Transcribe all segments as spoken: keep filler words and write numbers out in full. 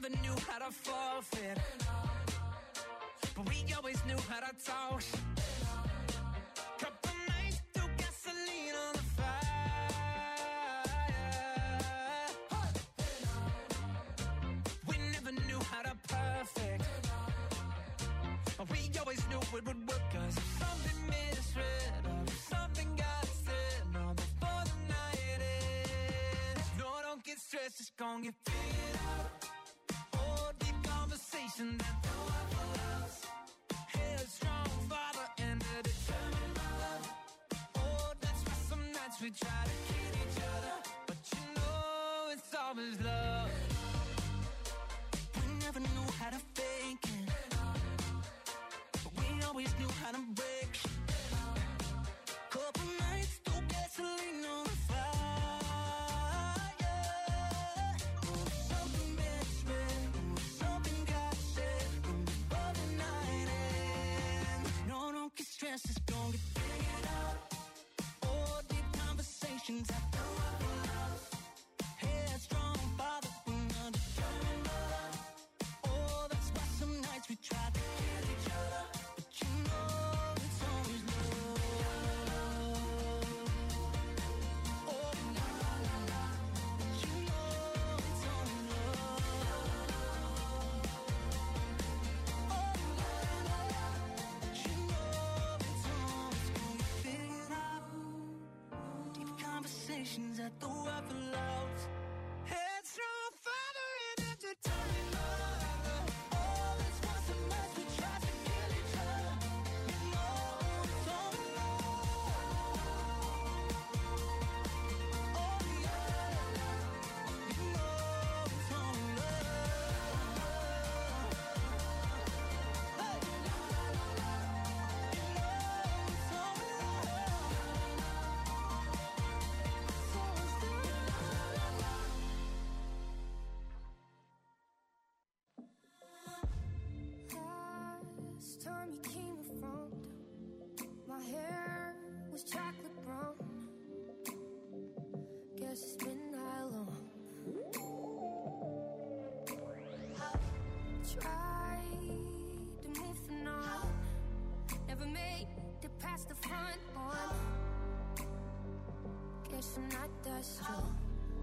never knew how to forfeit, but we always knew how to talk. Couple nights threw gasoline on the fire. We never knew how to perfect, but we always knew it would work. Cause if something misread or if something got said, no, before the night ends, no, don't get stressed, it's gonna get figured out. Oh, deep conversation that don't have for us. Headstrong father and a determined mother. Oh, that's why some nights we try to kill each other, but you know it's always love. We never knew how to fake it, but we always knew how to break. Couple nights through gasoline on the fire. Oh, something misread, oh, something got said before the night ends. No, don't get stressed, it's gonna get figured out. Oh, deep conversations I don't have for love. Headstrong father and a determined mother. Oh, that's why some nights we try to kill each other, but you know it's always love. Oh, la la la la, but you know it's always love. Oh, la la la, but you know it's always gonna get figured out. Deep conversations at the Waffle House. Headstrong father and a determined mother. Oh, that's why some nights we try to kill each other. You know it's always love. Oh, yeah, you know it's always love. Hey, la la la la, you know it's always Last time you came around, my hair was chocolate brown. Guess it's been that long. Tried to move the on, never made it past the front one. Guess I'm not that strong.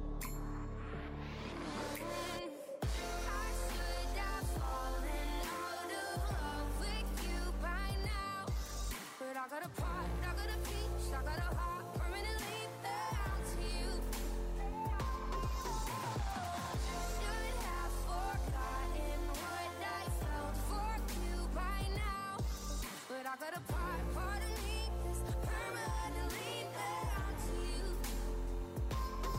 I should have fallen out of love with you by now, but I got a part, I got a piece, I got a heart permanently bound to you. Should have forgotten what I felt for you by now, but I got a part, part of me that's permanently bound to you.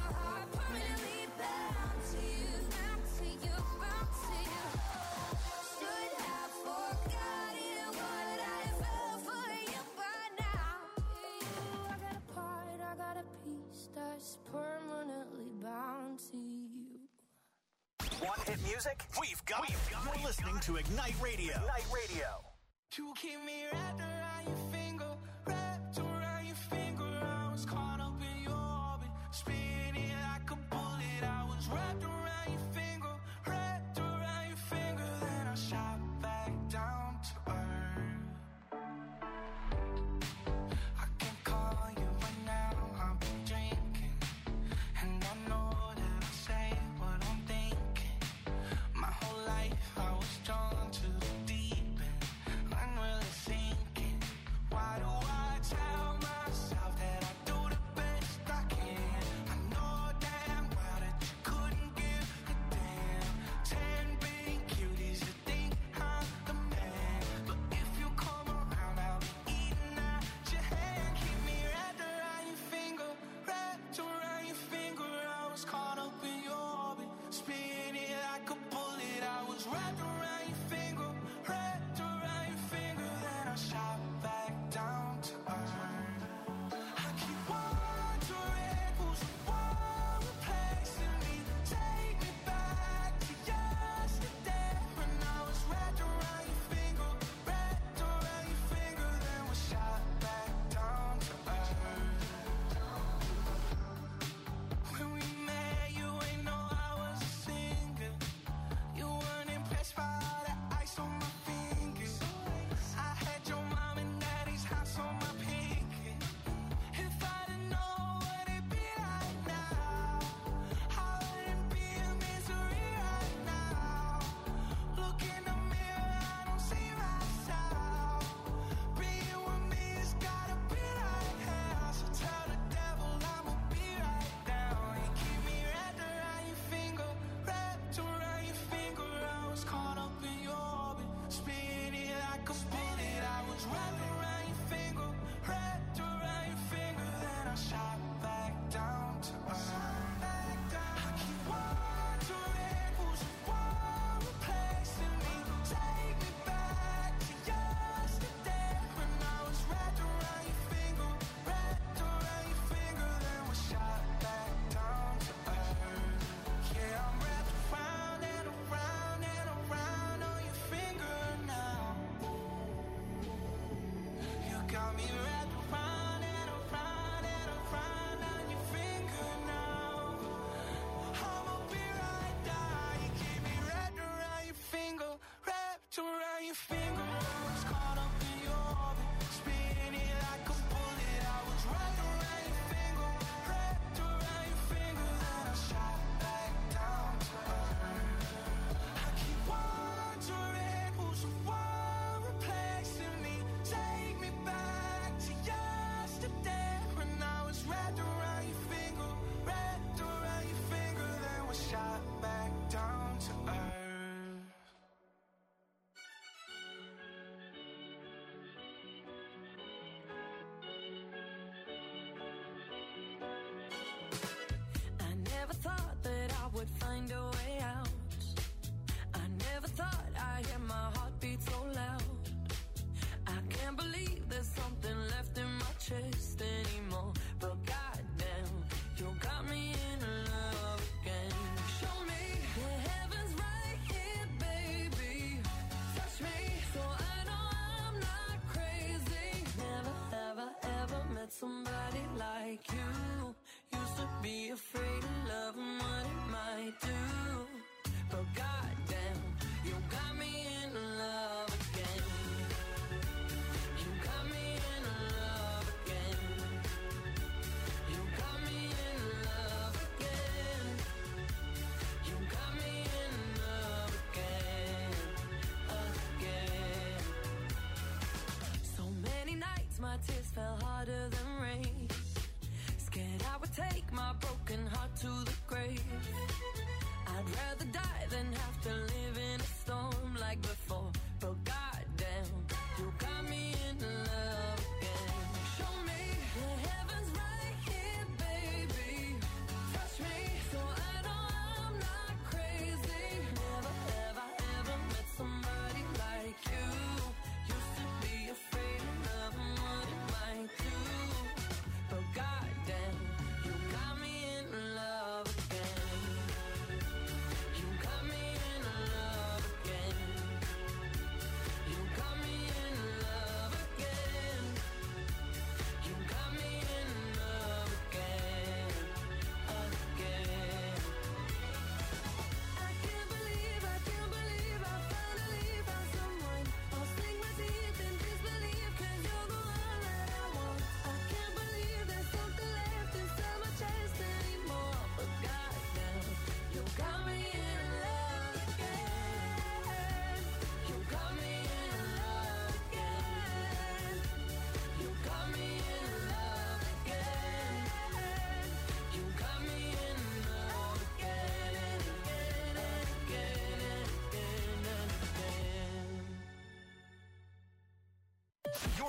a heart permanently bound to you, bound to you, bound to you. Should have forgotten what I felt for you by now. I got a part, I got a piece that's permanently bound to you. Want hit music? We've got it. You're listening to Ignite Radio. Ignite Radio. You keep me wrapped around your finger, wrapped around your finger. I was caught up in your orbit, spinning like a bullet. I was wrapped around your finger, wrapped around your finger. Then I shot back down to earth. I can call you right now, I've been drinking, and I know that I say what I'm thinking. My whole life I was drawn to the deep end, unreally sinking.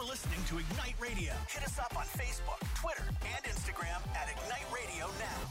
listening to Ignite Radio. Hit us up on Facebook, Twitter, and Instagram at Ignite Radio Now.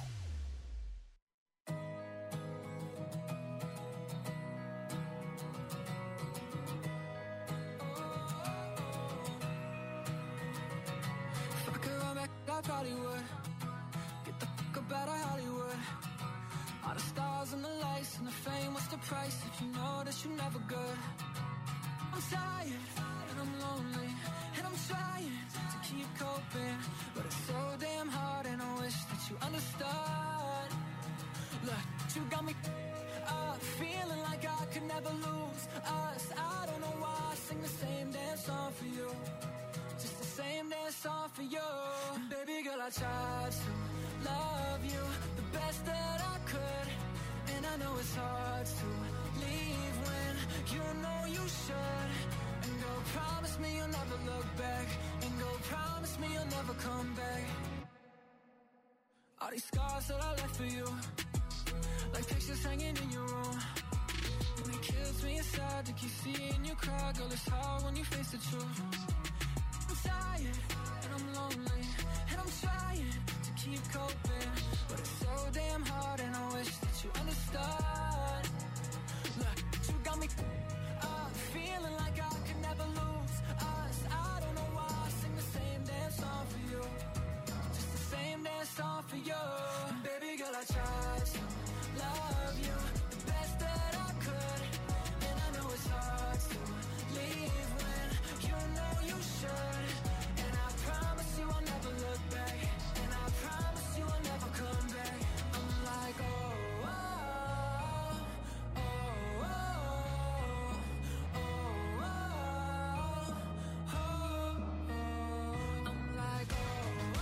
If I could run back, I probably would. Get the fuck up out of Hollywood. All the stars and the lights and the fame, what's the price if you know that you're never good? I'm tired and I'm lonely and I'm trying to keep coping, but it's so damn hard and I wish that you understood. Look, you got me up, feeling like I could never lose us. I don't know why I sing the same damn song for you, just the same damn song for you. And baby girl, I tried to love you the best that I could, and I know it's hard to leave when you know you should. And go promise me you'll never look back, and go promise me you'll never come back. All these scars that I left for you, like pictures hanging in your room, and it kills me inside to keep seeing you cry. Girl, it's hard when you face the truth. I'm tired and I'm lonely and I'm trying to keep coping, but it's so damn hard and I wish that you understood. Look, you got me up, feeling like I could never lose us. I don't know why I sing the same damn song for you, just the same damn song for you. And baby girl, I tried to love you the best that I could, and I know it's hard to leave when you know you should. And I promise you I'll never look back, and I promise you I'll never come back. I'm like, oh, oh, oh, oh, oh, oh, oh, oh. I'm like, oh, oh,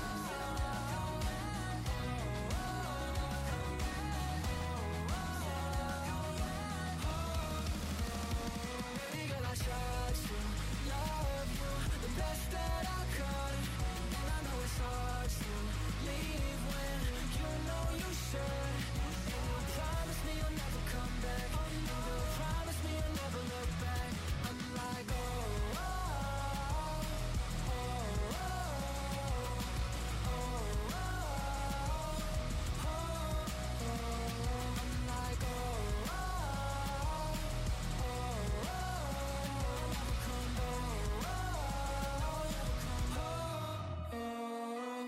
baby girl, I tried to love you the best that I could, and I know it's hard to leave when you know you should. And you promise me you'll never come back, and you promise me you'll never look back. I'm like, oh, oh, oh, oh, oh, oh, oh, oh. I'm like, oh, oh, oh, oh, never come back, oh, never come home.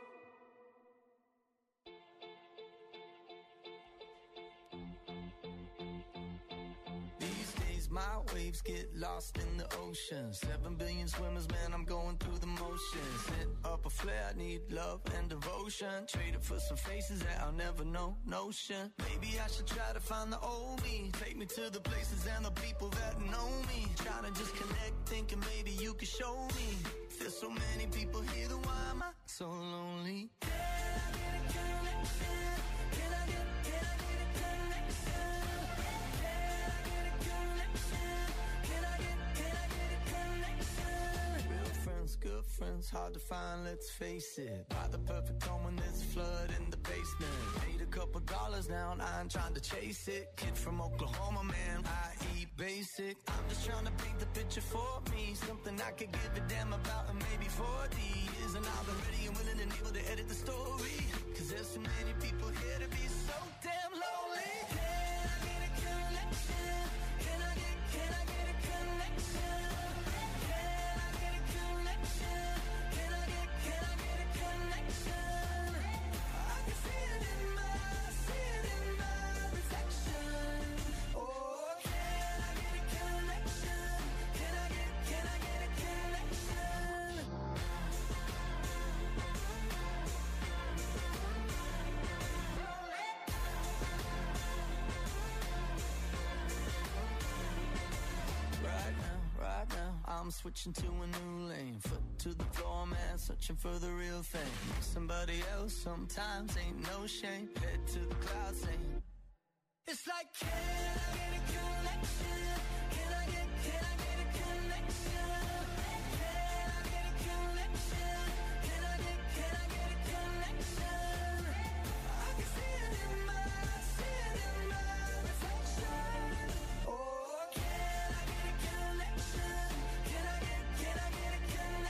These days my waves get lost in the ocean. Seven billion swimmers, man, I'm going through the motions. Hit up a flare, I need love and devotion. Trade it for some faces that I'll never know, notion. Maybe I should try to find the old me. Take me to the places and the people that know me. Trying to just connect, thinking maybe you could show me. There's so many people here, then why am I so lonely? Can I get a connection? Can I get, can I get a connection? Can I get a connection? Can I get, can I get a connection? Real friends, good friends, hard to find, let's face it. Buy the perfect home when there's a flood in the basement. Paid a couple dollars now, I ain't trying to chase it. Kid from Oklahoma, man, I eat basic. I'm just trying to paint the picture for me, something I could give a damn about in maybe forty years. And I've been ready and willing and able to edit the story, cause there's so many people here to be so damn lonely. Can I get a connection? Can I get, can I get a connection? Can I get a connection? Can I get, can I get a connection? I can see it in my, see it in my reflection. Oh, can I get a connection? Can I get, can I get a connection? Right now, right now, I'm switching to a new lane. Foot to the floor, man, searching for the real thing. Somebody else sometimes ain't no shame. Head to the clouds, saying it's like, can I get a connection? Can I get, can I get a connection? Can I get a connection? Can I get, can I get a connection? I can see it in my, see it in my reflection. Oh, can I get a connection? Can I get, can I get a connection?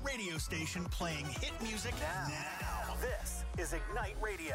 radio station playing hit music now. now. This is Ignite Radio.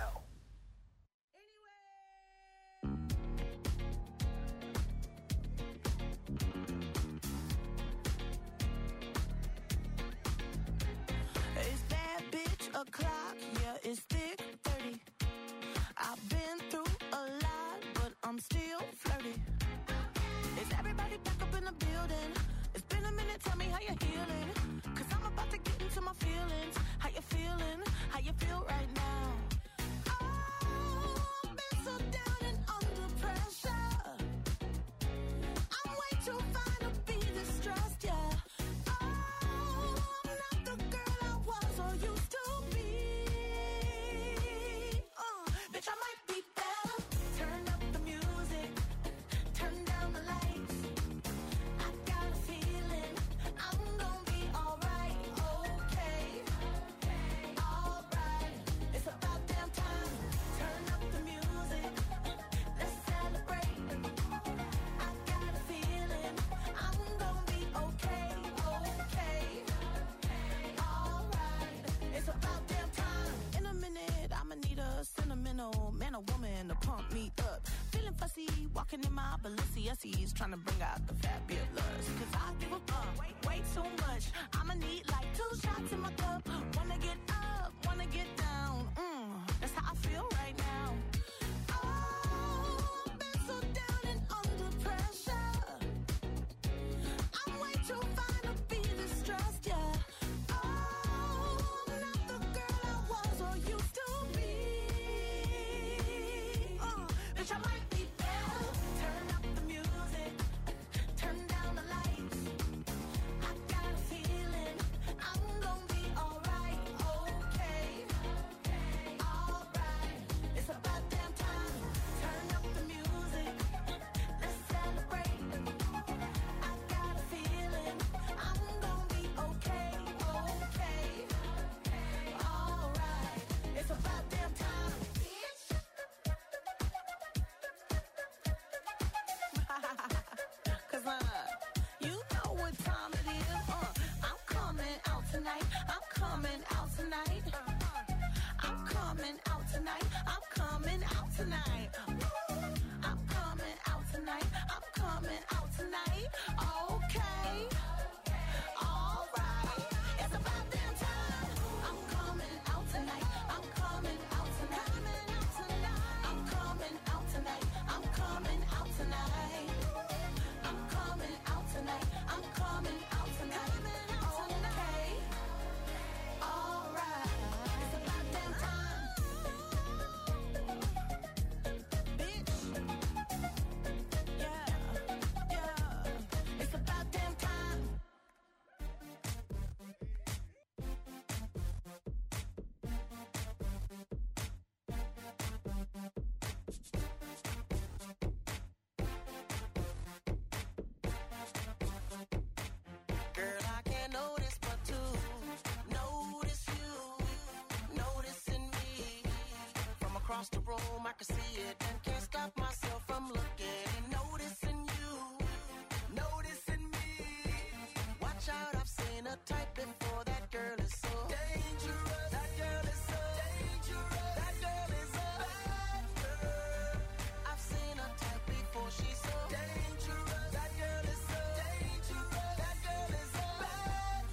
It's bad bitch o'clock, yeah, it's thick thirty. I've been through a lot, but I'm still flirty. Is everybody back up in the building? It's been a minute, tell me how you're healing. Cause I'm about to get into my feelings. How you feeling? How you feel right now? Oh, I've been so down and under pressure. I'm way too fine to be distressed, yeah. Oh, I'm not the girl I was or used to be. Uh, bitch, I might be better. Turn up the music. Turn down the lights. I got a feeling I'm gonna be alright, okay, alright. It's about damn time. Turn up the music. Let's celebrate. I got a feeling I'm gonna be okay, okay, alright. It's about damn time. In a minute, I'ma need a sentimental man or woman to pump me up. Feeling fussy, walking in my Balenciennes, trying to bring out the fabulous. Cause I give a fuck way, way too much. I'ma need like two shots in my cup. Wanna get up, wanna get down. Mm, that's how I feel right now. Oh, I've been so down and under pressure. I'm way too fine to be distressed, yeah. Oh, I'm not the girl I was or used to be. Uh, bitch, I might be better. Turn up the music. Turn down the lights. I got a feeling I'm gonna be alright, okay, alright. It's about damn time. Turn up the music. Let's celebrate. I got a feeling I'm gonna be okay, okay, alright. It's about damn time. Cause uh, you know what time it is. Uh, I'm coming out tonight. I'm coming out tonight. I'm coming out tonight. I'm coming out tonight. I'm coming out tonight. I'm coming out tonight. Okay. Alright. It's about damn time. I'm coming out tonight. I'm coming out tonight. I'm coming out tonight. I'm coming out tonight. I'm coming out tonight. I'm coming out tonight. Okay. Alright. It's about damn time. Bitch. Yeah. Yeah. It's about damn time. Girl, I can't notice but to notice you, noticing me. From across the room, I can see it and can't stop myself from looking and noticing you, noticing me. Watch out, I've seen a type before. That girl is so dangerous. That girl is so dangerous. That girl is a bad girl. I've seen a type before. She's so dangerous. That girl is so dangerous. That girl is a bad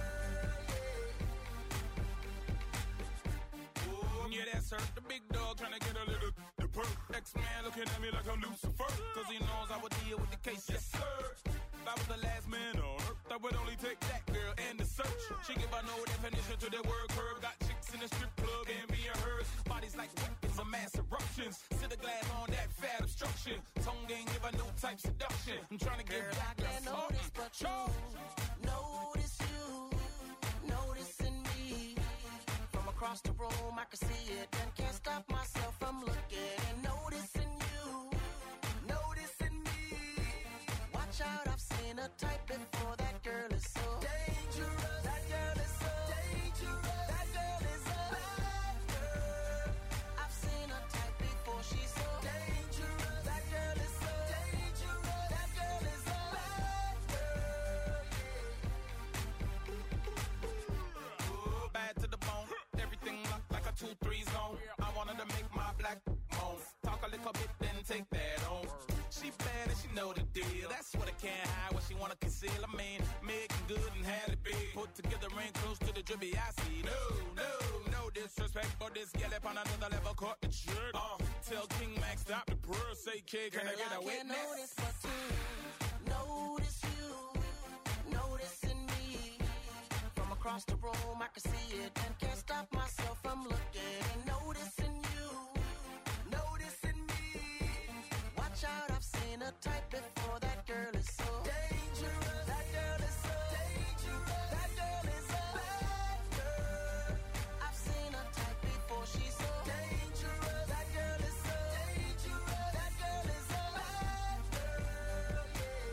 girl. Yeah, that's her. The big dog trying to get a little the perk. X-Man looking at me like I'm Lucifer. Cause he knows I would deal with the case. Yes, sir. If I was the last man on earth, I would only take that girl and the search. She give her no definition to that word curve. Got chicks in the strip club and being hers. Bodies like weapons of mass eruptions. Sit a glass on that fat obstruction. Tongue ain't give her no type seduction. I'm trying to get Girl, back I can't notice but you, notice you, noticing me. From across the room, I can see it and can't stop myself from looking and noticing you, noticing me. Watch out, I've seen a type before. That girl is so dangerous. That girl is so dangerous. That girl is a bad girl. I've seen a type before. She's so dangerous. That girl is so dangerous. That girl is a bad girl. know the deal. That's what I can't hide, what she wanna conceal. I mean, making good and had it big. Put together ring close to the drippy I see. No, no, no disrespect, but this gal up on another level caught the trick. Uh, tell King Max stop the purr, say kid, can Girl, I get a I witness? can't notice but to notice you, noticing me. From across the room, I can see it and can't stop myself from looking. Noticing you, noticing me. Watch out, I've seen a type before. That girl is so dangerous. That girl is so dangerous. That girl is a bad girl. I've seen a type before. She's so dangerous. That girl is so dangerous. That girl is a bad girl.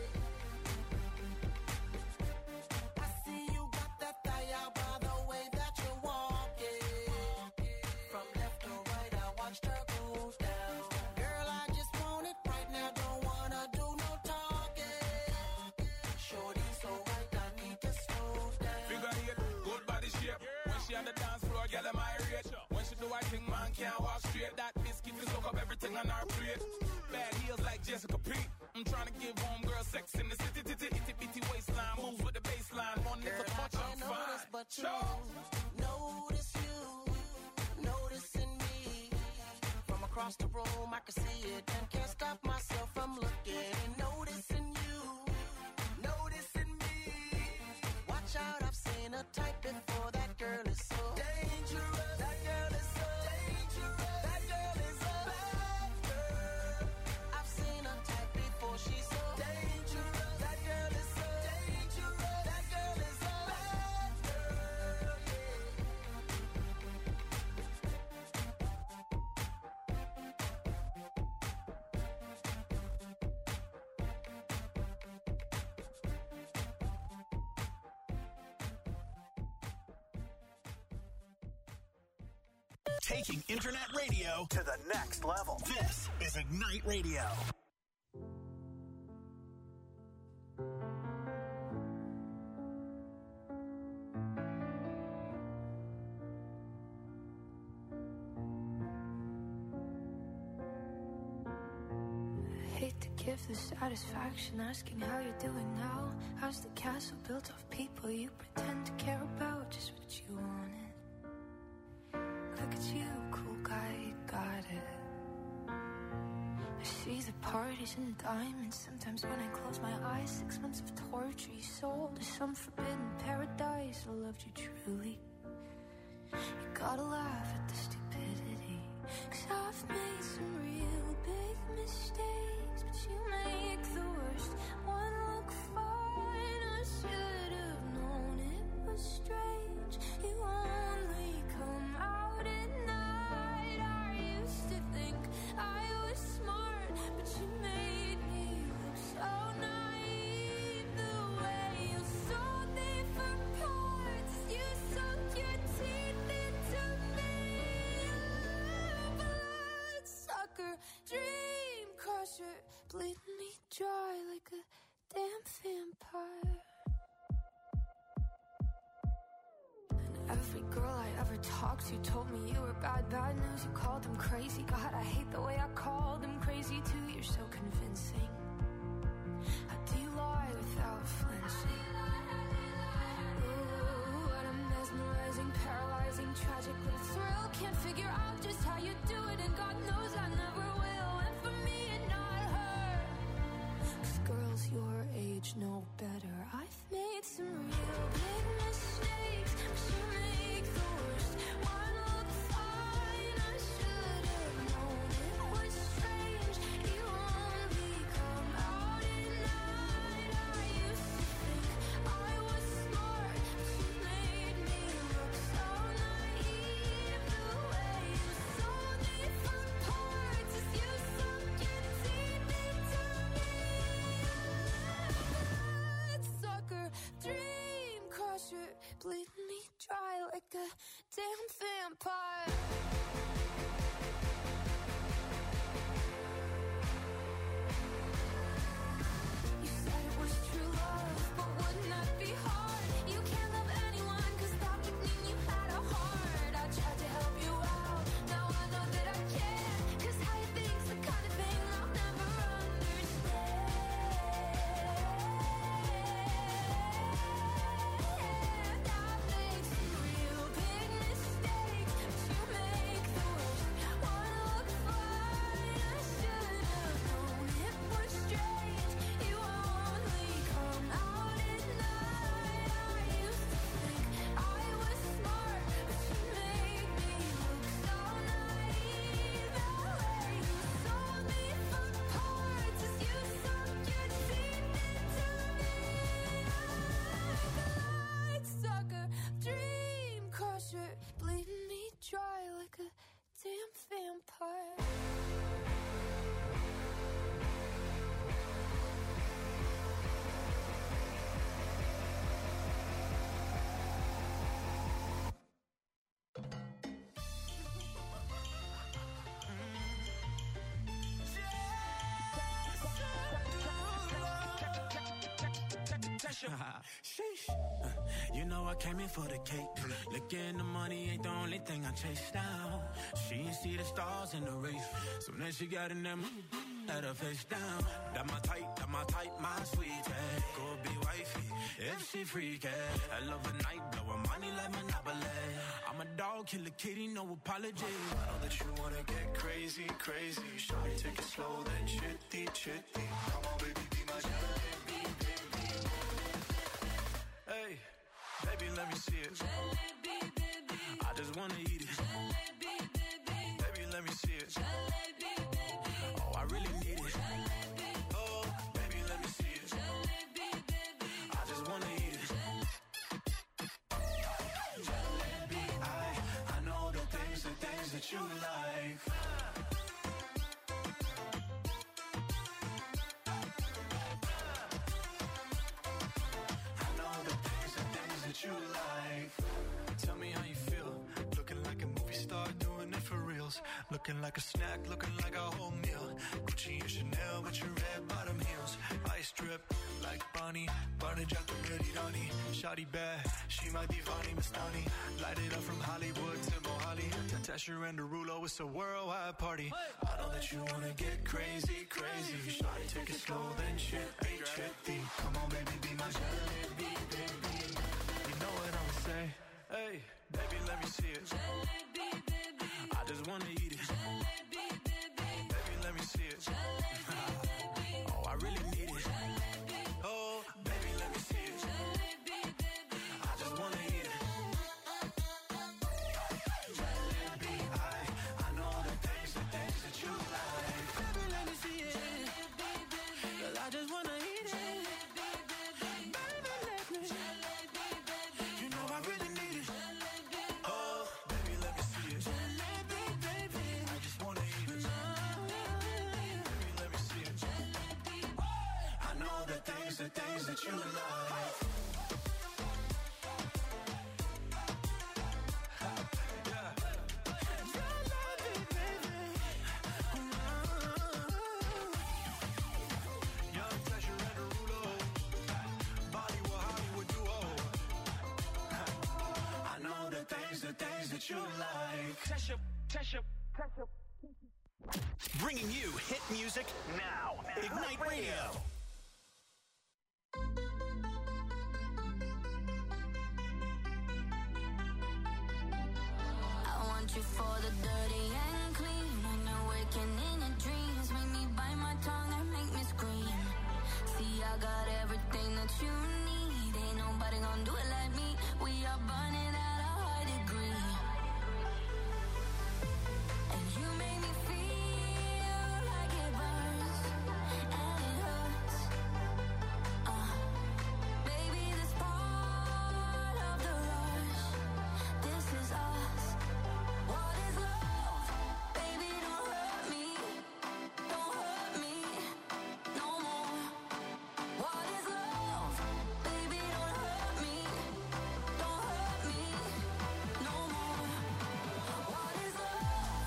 Yeah. I see you got that thigh out by the way that you're walking. From left to right, I watched her go down. Girl, I just want it right now. Don't wanna do no talking. Shorty so right, I need to slow down. Figure eight, good body shape. When she on the dance floor, girl, am I rate. When she do I think man can't walk straight. That biscuit will soak up everything on our plate. Bad heels like Jessica Pete. I'm trying to give homegirl sex in the city, titty, itty bitty waistline. Moves with the baseline. One Girl, little I touch, I'm can't notice fine. but you. Sure. Notice you, noticing me. From across the room, I can see it and can't stop myself from looking. Noticing you, noticing me. Watch out, I've seen a type before. That girl is so dangerous. That girl is so dangerous. That girl is a bad girl. I've seen a type before. She's so dangerous. That girl is so dangerous. That girl is a bad girl. Taking internet radio to the next level. This is Ignite Radio. Hate to give the satisfaction asking how you're doing now. How's the castle built of people you pretend to care about? Just what you wanted. Look at you, cool guy, you got it. I see the parties and diamonds. Sometimes when I close my eyes, six months of torture you sold to some forbidden paradise. I loved you truly. You gotta laugh at the stupidity, 'cause I've made some real big mistakes, but you make the worst one look fine. I should have known it was strange. You only come out at night. I used to think I was smart, but you made me look so naive. The way you sold me for parts, you sunk your teeth into me. Bloodsucker, dream crusher, bleeding me dry like a damn vampire. And every girl I ever talked to told me you were bad, bad news. You called them crazy. God, I hate the way I called them crazy too. You're so convincing. How do you lie without flinching? Ooh, what a mesmerizing, paralyzing, tragic little thrill. Can't figure out just how you do it, and God knows I never will. And for me and not her, 'cause girls your age know better. I've made some real big mistakes, but you make the worst one look fine. I should have known it was strange. You only come out at night. I used to think I was smart, but you made me look so naive. The way you sold me for parts is you sunk your teeth into me. Bloodsucker, dream crusher, bleeding me dry like a damn vampire. You said it was true love, but wouldn't that be hard? You can't love anyone, 'cause that would mean you had a heart. I tried to help you out, now I know that I can't, 'cause how you think's the kind of thing I'll never understand. Sheesh. Uh, you know I came in for the cake. Looking the money ain't the only thing I chase down. She ain't see the stars in the race. So then she got in them, had her face down. That my type, that my type, my sweetie. Go be wifey, if she freaky. I love a night, blow her money like Monopoly. I'm a dog, kill a kitty, no apology. I know that you wanna get crazy, crazy. Shawty, take it slow, then chitty, chitty. Come on, baby, be my jalebi, baby. Hey, baby, let me see it. Jalebi, baby. I just wanna eat it. Jalebi, baby. Baby, let me see it. Jalebi, baby. Oh, I really need it. Jalebi. Oh, baby, let me see it. Jalebi, baby. I just wanna eat it. Jalebi, I, I know the things, the things that you like. You like. Tell me how you feel. Looking like a movie star, doing it for reals. Looking like a snack, looking like a whole meal. Gucci and Chanel with your red bottom heels. Ice drip like Bonnie, Barney Jack the Pretty Donnie. Shawty bad, she my divani Mastani. Light it up from Hollywood to Mohali. Tasha and Derulo, it's a worldwide party. I know that you wanna get crazy, crazy. Shawty, take it slow, then chitty, chitty. Come on, baby, be my jalebi, baby. Know what I'ma say? Hey, baby, let me see it. Jalebi, baby. I just wanna eat it. Jalebi, baby. Baby, let me see it. Jalebi, baby. Oh, I really need it. Jalebi. Oh, baby, let me see it. Jalebi, baby. I just wanna eat it. Jalebi, I, I know the things, the things that you like. Baby, let me see it. Jalebi, baby. Girl, I just wanna eat it. The things that you like. Yeah. Young Tasha and Derulo, Bollywood Hollywood duo. I know the things, the things that you like. Tasha, Tasha, Tasha. Bringing you hit music now. Ignite Radio. You for the dirty and clean. When you're waking in your dreams, make me bite my tongue and make me scream. See, I got everything that you need. Ain't nobody gonna do it like me. We are burning at a high degree. And you make me feel like it burns and it hurts. Uh, baby, this part of the rush. This is us. What is love? Baby, don't hurt me. Don't hurt me no more. What is love? Baby, don't hurt me. Don't hurt me no more. What is love?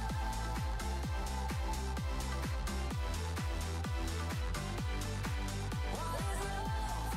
What is love?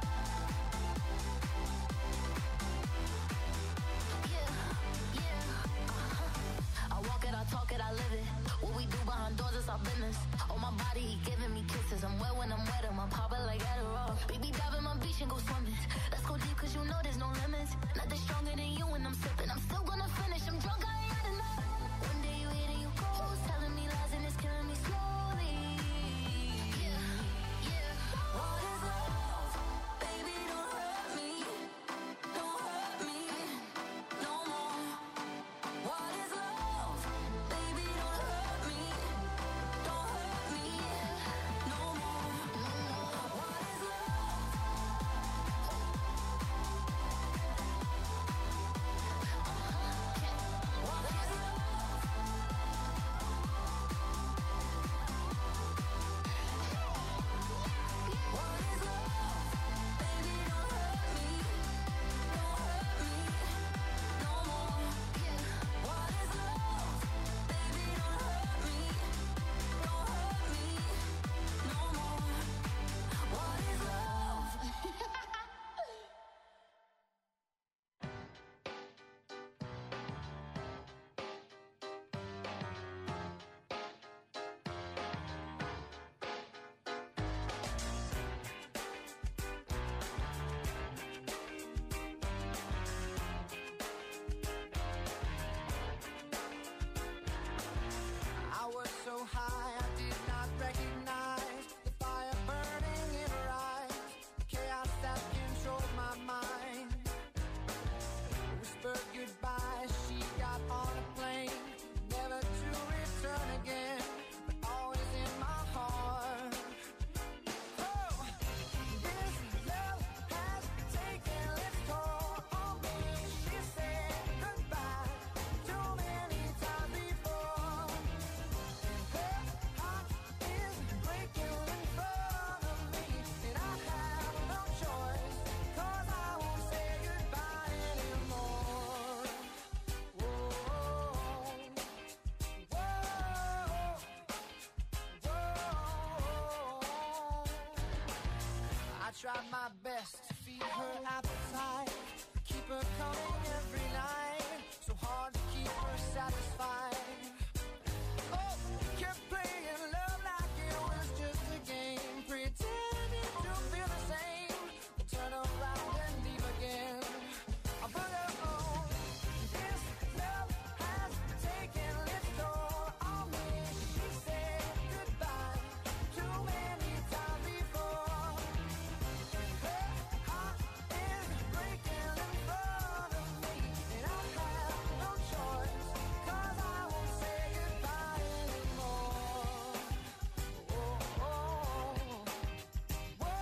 Yeah, yeah. I walk it, I talk it, I live it. What we do behind doors is our business. On my body, he giving me kisses. I'm wet when I'm wet, I'm popping like Adderall. Baby, dive in my beach and go swimming. Let's go deep, cause you know there's no limits. Nothing stronger than you when I'm sipping. I'm still gonna finish, I'm drunk, I ain't had enough. One day you hit and you go, telling me lies and it's killing me slowly. Yeah, yeah. What is love? Baby, don't hurt me. Don't hurt me no more. What is love? Baby, don't hurt me. Don't hurt me no more. What is love? What is love? try my best to feed her appetite, keep her coming every night, so hard to keep her satisfied. Oh, kept playing love like it was just a game, pretending to feel the same, but turn around and leave again. I put her on. This love has taken its toll on me. She said goodbye too many times before. Her heart is breaking in front of me, and I have no choice, 'cause I won't say goodbye anymore. Oh, oh, whoa,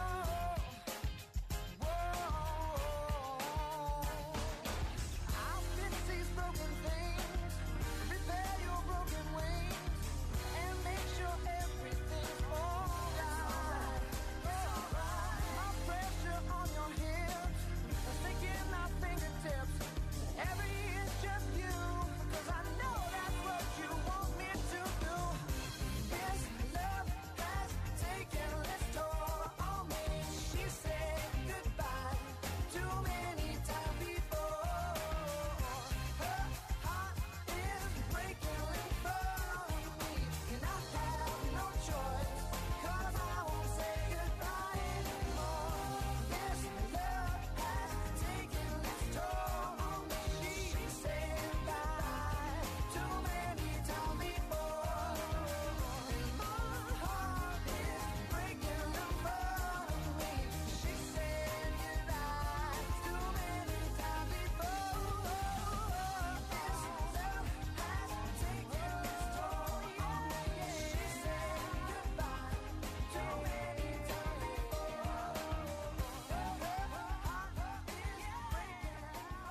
whoa. I'll fix these broken things, repair your broken wings, and make sure everything's alright. My pressure on your hips, sinking my fingertips, every inch just you, 'cause I know that's what you want me to do. This love has taken its toll on me. She said goodbye too many times before. Her heart is breaking in front of me, and I have no choice, 'cause I won't say goodbye anymore. This love has taken its toll on me. She said goodbye too many times before. My heart is breaking in front of me. She said goodbye too many times before. This love has taken its toll on me. She said goodbye too many times before. Her heart is breaking in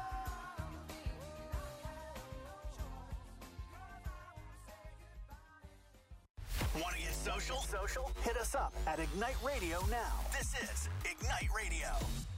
Want to get social? Social? Hit us up at Ignite Radio now. This is Ignite Radio.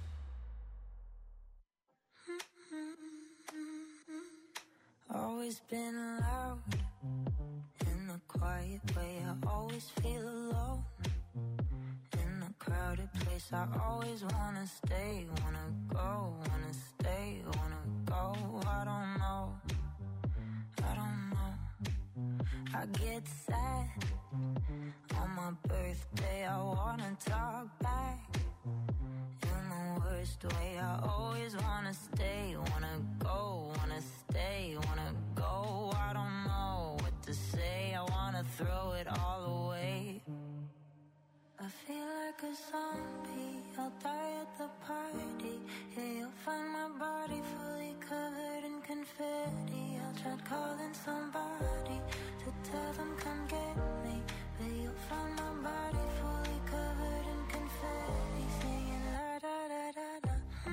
Always been loud in a quiet way. I always feel alone in a crowded place. I always wanna stay, wanna go, wanna stay, wanna go. I don't know, I don't know. I get sad on my birthday. I wanna talk back in the worst way. I always wanna stay, wanna go, wanna stay, wanna go. I don't know what to say. I wanna throw it all away. I feel like a zombie. I'll die at the party. Yeah, you'll find my body fully covered in confetti. I tried calling somebody to tell them come get me, but you'll find my body fully covered in confetti, singing la da da da da.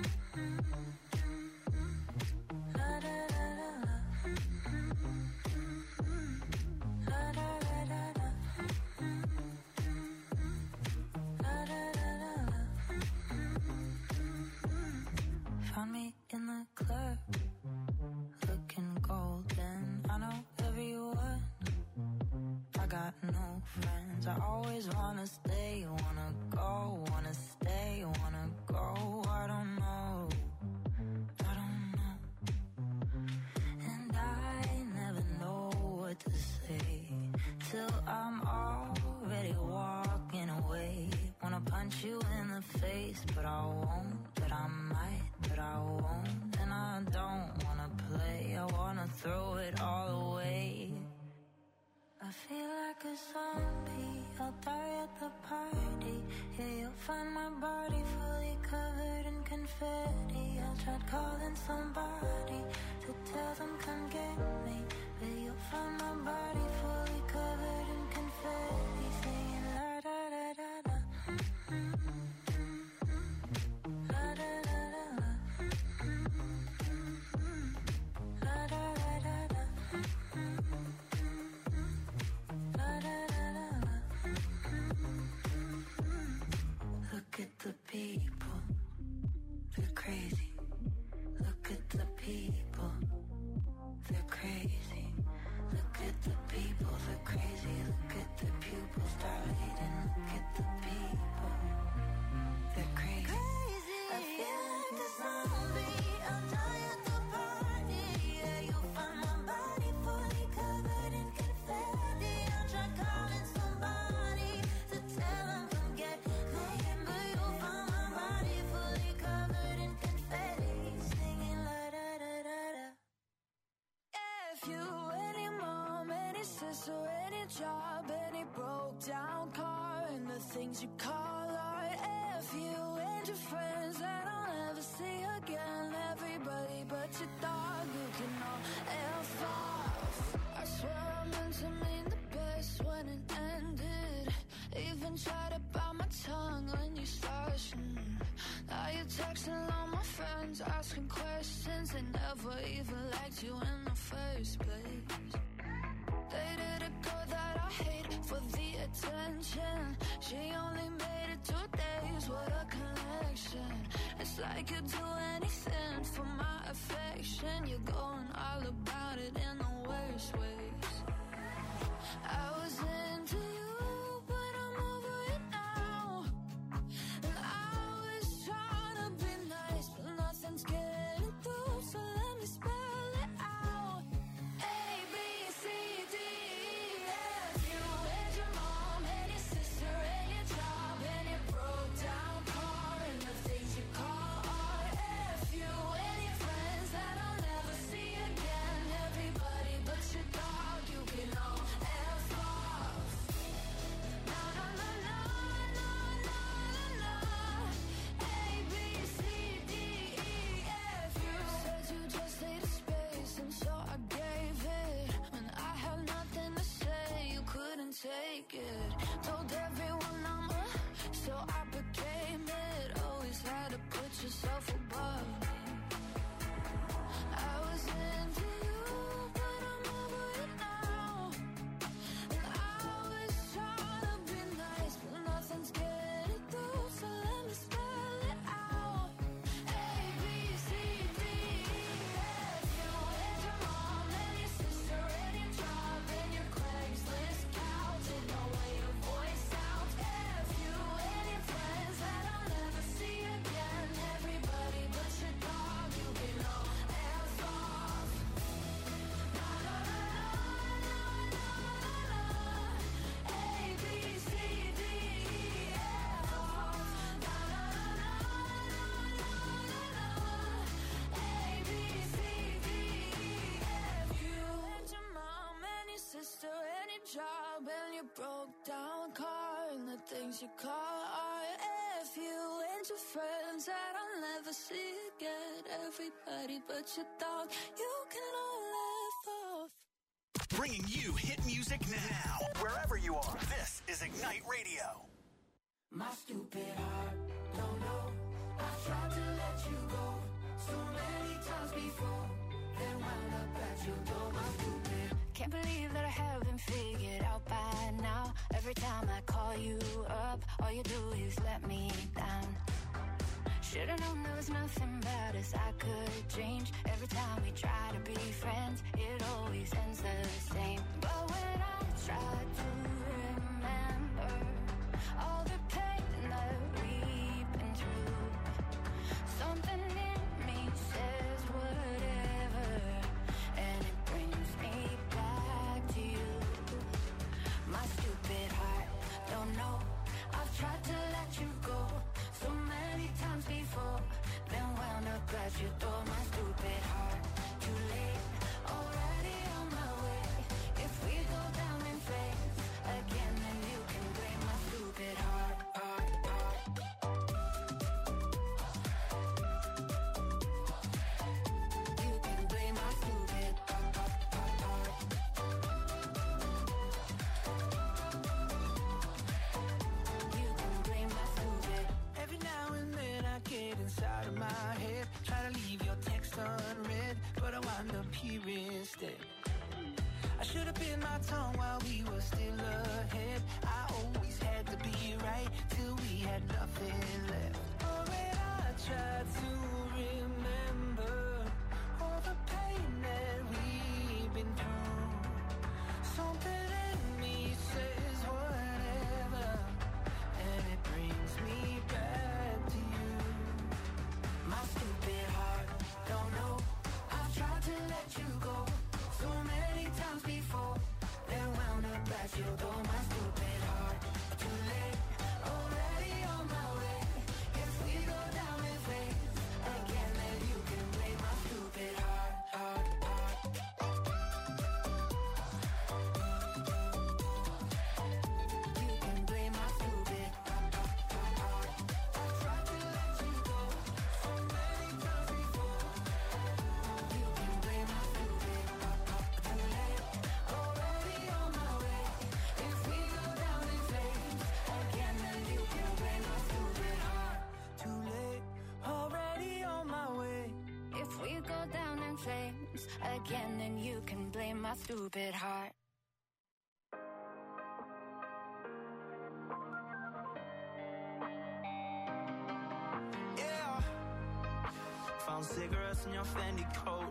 La da da da da. La da da da da. La da da da da. Found me in the club, looking golden. I know everyone, I got no friends. I always wanna stay, wanna go, wanna stay, wanna go. I don't know, I don't know. And I never know what to say till I'm already walking away. Wanna punch you in the face, but I won't, but I might, but I won't. And I don't wanna play, I wanna throw it all away. I feel like a zombie. I'll die at the party. Yeah, you'll find my body fully covered in confetti. I tried calling somebody to tell them come get me, but you'll find my body fully covered in confetti, singing la da da da da. La da da da da. La da da da da. La da da da da. Look at the people, they're crazy. Look at the people, they're crazy. Look at the people, your job and your broke down car and the things you call art. F you and your friends that I'll never see again. Everybody but your dog, you can all F off. I swear I meant to mean the best when it ended. Even tried to bite my tongue when you started. Mm. Now you're texting all my friends, asking questions. They never even liked you in the first place. Dated a girl that I hate for the attention. She only made it two days, what a connection. It's like you'd do anything for my affection. You're going all about it in the worst ways. I was into you, but I'm over it now. And I was trying to be nice, but nothing's getting through. So let me spell it out. A, B, C, D, E, F. You and your mom and your sister and your job and your broke down car and the things you call art. F you and your friends that I'll never see again. Everybody but your dog, you can all F off. Na na na na na na na na. A, B, C, D, E, F. You said you just needed space, and so I gave it. When I had nothing to say, you couldn't take it. Told everyone I'm a, so I became it. Always had to put yourself above me. I was into you, but I'm over it now. And I was trying to be nice, but nothing's getting through. So let me spell it out. A, B, C, D, E, F. You and your mom and your sister and your job and your Craigslist couch and the way your voice sounds. F you and your friends that I'll never see again. Everybody but your dog, you can all F off. Na na na na na na na. A, B, C, D, E, F off. Na na na na na na na. A, B, C, D, E, F. You and your mom and your sister and your job and your broke down car and the things you call art. F you and your friends that I'll never see again. Everybody but your dog, you can all F off. Bringing you hit music now. Wherever you are, this is Ignite Radio. My stupid heart, don't know. I tried to let you go so many times before. Then wound up at your door, my stupid. Can't believe that I haven't figured out by now. Every time I call you up, all you do is let me down. Should've known there was nothing about us I could change. Every time we try to be friends, it always ends the same. But when I try to remember all the pain that we've been through, something in me says whatever, and it brings me back to you. My stupid heart, don't know. I've tried to let you go so many times before, then wound up at your door. My stupid heart, too late, already on my way. If we go down in flames again, then you can blame my stupid heart, heart, heart. You can blame my stupid heart, heart, heart, heart. You can blame my stupid. Every now and then I get inside of my head, try to leave your text unread, but I wind up here instead. I should have bit my tongue while we were still ahead. I always had to be right till we had nothing left. Oh, when I tried to remember all the pain that we've been through, something in me says whatever, and it brings me back to you. My stupid heart, don't know. I've tried to let you go so many times before, then wound up at your door. My stupid heart, too late, already on my way. If we go down in flames again, then you can blame my stupid heart, heart, heart. my stupid heart. Yeah, found cigarettes in your Fendi coat,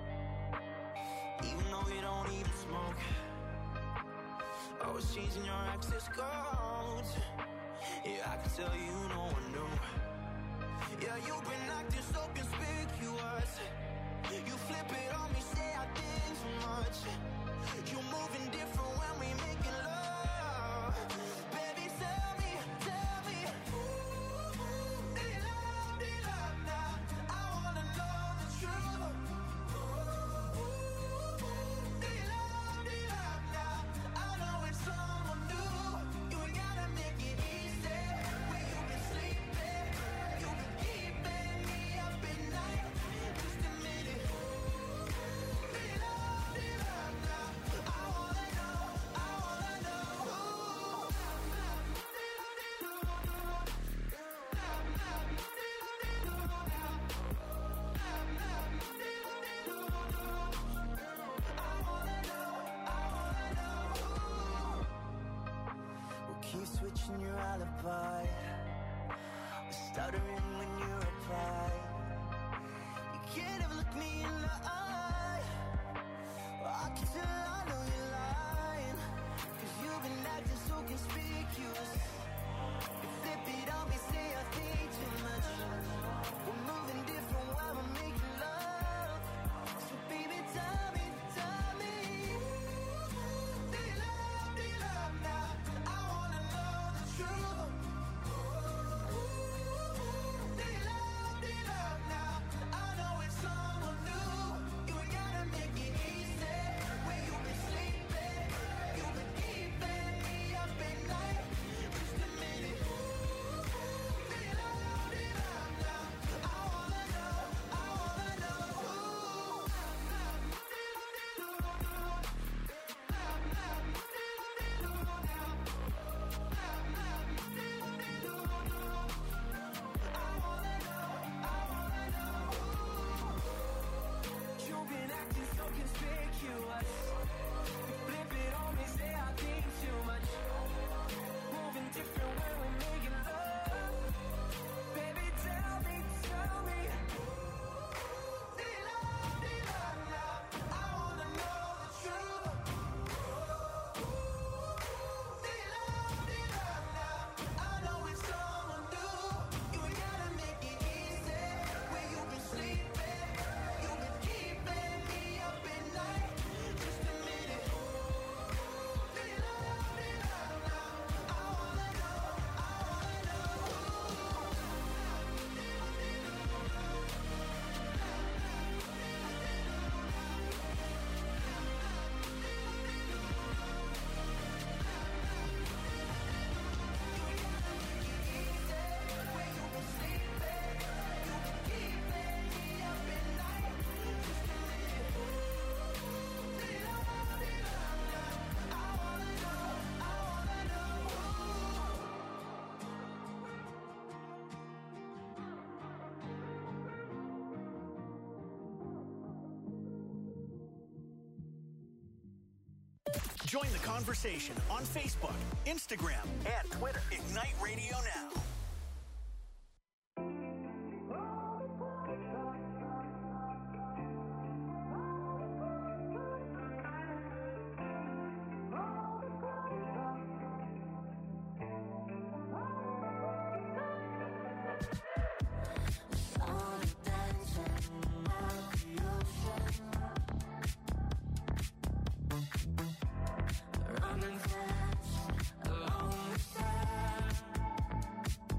even though you don't even smoke. Always changing your access codes. Yeah, I can tell you no one knew. Yeah, you've been acting so conspicuous. You flip it on me, say I think too much. You're moving different when we making love. Baby, tell me, tell me, ooh, do you love, do you love now? I wanna know the truth. Ooh, do you love, do you love now? I know it's someone new. You ain't gotta make it easy. Where you been sleeping? You been keeping me up at night. Just a minute. Do you love, do you love now? I wanna know, I wanna know. We'll keep switching your alibi. We're stuttering when you reply. You can't ever look me in the eye. Well, I can tell I know you're lying. Cause you've been acting so conspicuous. You flip it on me, say I think too much. We're moving different while we're making love. So baby, tell me, tell me, do you love, do you love now? I wanna know the truth. Do you love, do you love now? I know it's someone new. You ain't gotta make it easy. Where you been sleeping? You been keeping me up at night. Just a minute. Do you love, do you love now? I wanna know, I wanna know. You've been acting so conspicuous. You flip it on me, say I think too much. Moving different when we're making love. Baby, tell me, tell me, do you love, do you love now? I wanna know the truth. Do you love, do you love now? I know it's someone new. You ain't gotta make it easy. Where you been sleeping? You been keeping me up at night. Just a minute. Do you love, do you love now? I wanna know, I wanna know. Where you been sleeping? You been keeping me up at night. Just a minute. Do you love, do you love now? I wanna know, I wanna know. Join the conversation on Facebook, Instagram, and Twitter. Ignite Radio Now. Running fast along the side.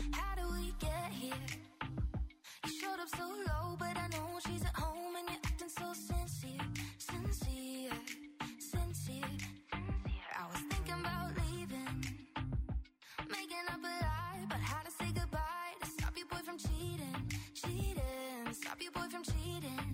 How do we get here? You showed up so low, but I know she's at home and you're acting so sincere, sincere, sincere. I was thinking about leaving, making up a lie about how to say goodbye to stop your boy from cheating, cheating, stop your boy from cheating.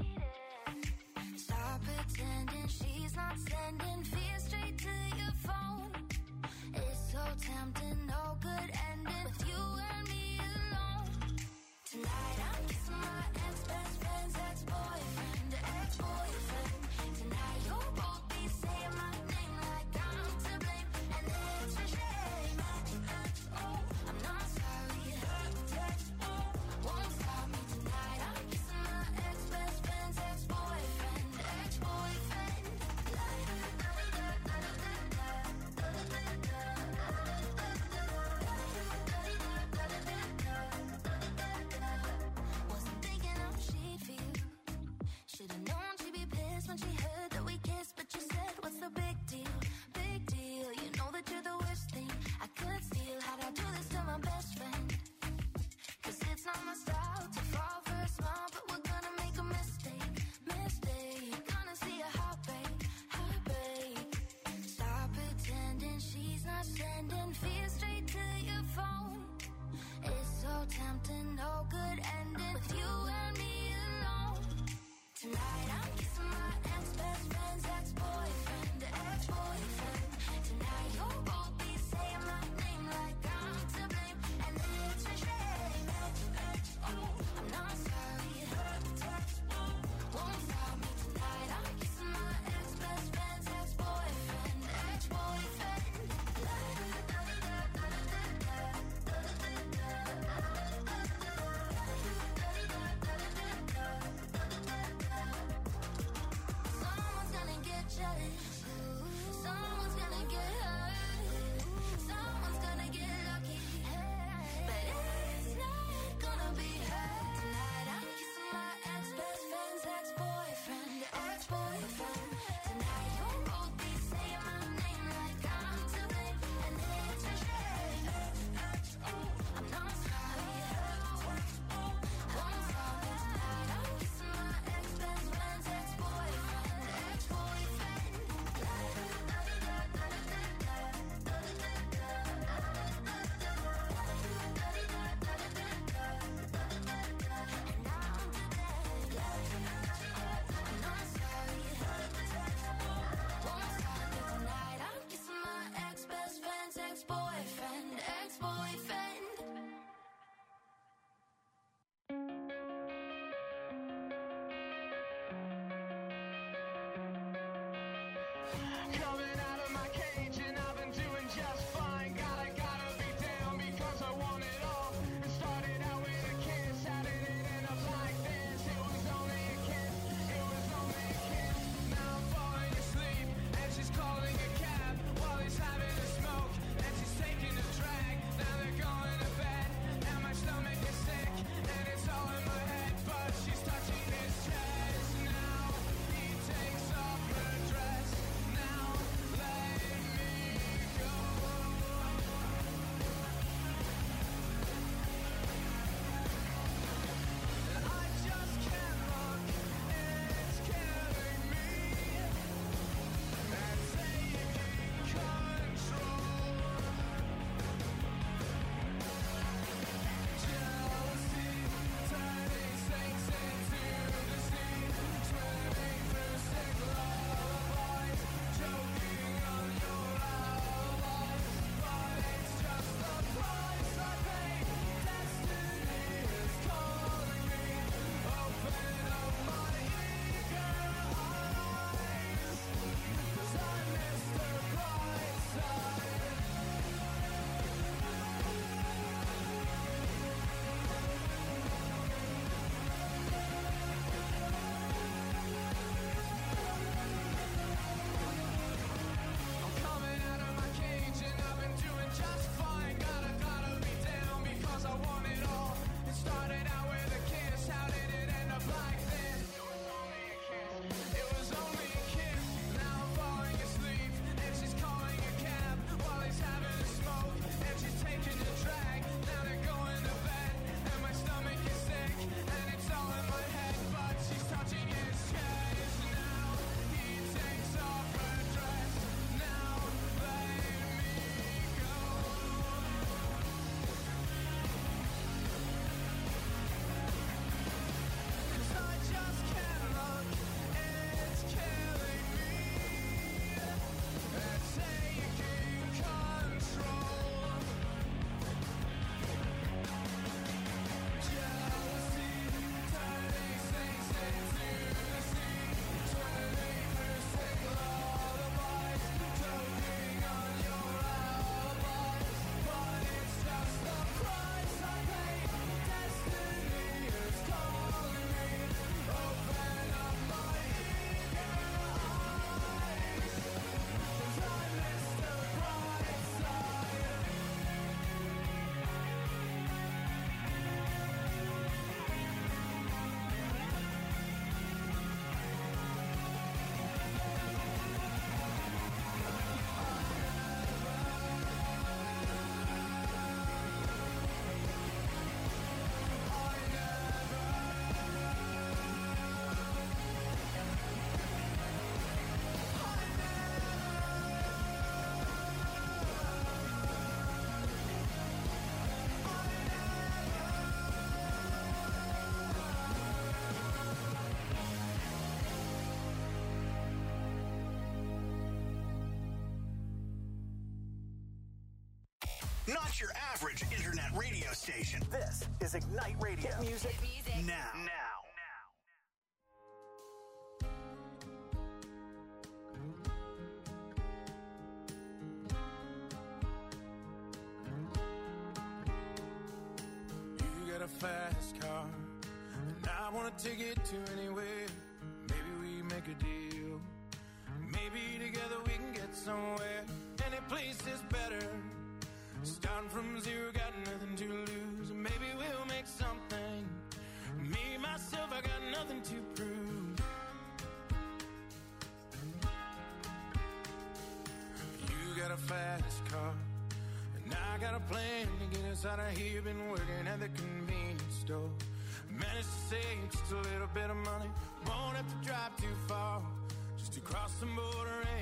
Stop pretending she's not sending fear straight to your phone. It's so tempting, no good ending with you and me alone. Tonight I'm kissing my ex-best friend's ex-boyfriend, ex-boyfriend. Tonight you'll both be saying my name like I'm to blame, and it's a shame. Oh, I'm not sorry. Oh, won't stop me tonight. I'm kissing my ex-best friend's ex-boyfriend, ex-boyfriend. Wasn't thinking how she'd feel. Should've known she'd be pissed when she heard that we kissed, but you said, what's the big deal? Big deal. You know that you're the worst thing I could steal. How'd I do this to my best friend? Cause it's not my style to fall for a smile, but we're gonna make a mistake, mistake. Gonna see a heartbreak, heartbreak. Stop pretending she's not sending fear straight to your phone. It's so tempting, no good ending with you and me alone. Tonight I'm kissing my ex-best friend's ex-boyfriend, ex-boyfriend. Tonight you'll both be saying my name like I'm to blame, and it's a shame. Oh, I'm not sorry. Won't stop me tonight. I'm kissing my ex-best friend's ex-boyfriend, ex-boyfriend. Someone's gonna get jealous. Someone's gonna get hurt. Someone's gonna get lucky. But it's not gonna be her. Tonight I'm kissing my ex-best friend's ex-boyfriend, ex-boyfriend. Tonight you'll both be saying my name like I'm to blame, and it's a shame. Oh, I'm not sorry. Won't stop me tonight. I'm kissing my ex-best friend's ex-boyfriend, ex-boyfriend. Coming out of my cage and I've been doing just fine. Gotta, gotta be down because I want it all. It started out with a kiss, how did it end up like this? It was only a kiss, it was only a kiss. Now I'm falling asleep and she's calling a cab while he's having a smoke and she's taking a drag. Now they're going to bed and my stomach is sick and it's all in my head, but she's touching his chest. Now he takes off her dress. Now not your average internet radio station. This is Ignite Radio. Hit music, music. now. Now. You got a fast car, and I want to take it to anywhere. Maybe we make a deal. Maybe together we can get somewhere. Any place is better. Starting from zero, got nothing to lose. Maybe we'll make something. Me, myself, I got nothing to prove. You got a fast car, and I got a plan to get us out of here. Been working at the convenience store. Managed to save just a little bit of money. Won't have to drive too far just to cross the border.